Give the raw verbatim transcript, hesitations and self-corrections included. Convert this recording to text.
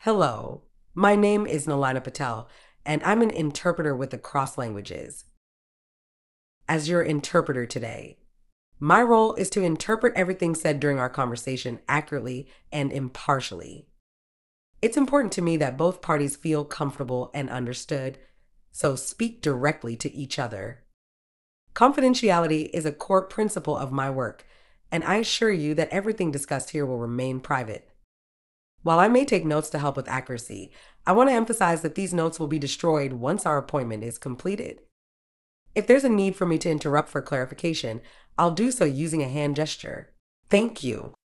Hello, my name is Nalina Patel, and I'm an interpreter with the Cross Languages. As your interpreter today, my role is to interpret everything said during our conversation accurately and impartially. It's important to me that both parties feel comfortable and understood, so speak directly to each other. Confidentiality is a core principle of my work, and I assure you that everything discussed here will remain private. While I may take notes to help with accuracy, I want to emphasize that these notes will be destroyed once our appointment is completed. If there's a need for me to interrupt for clarification, I'll do so using a hand gesture. Thank you.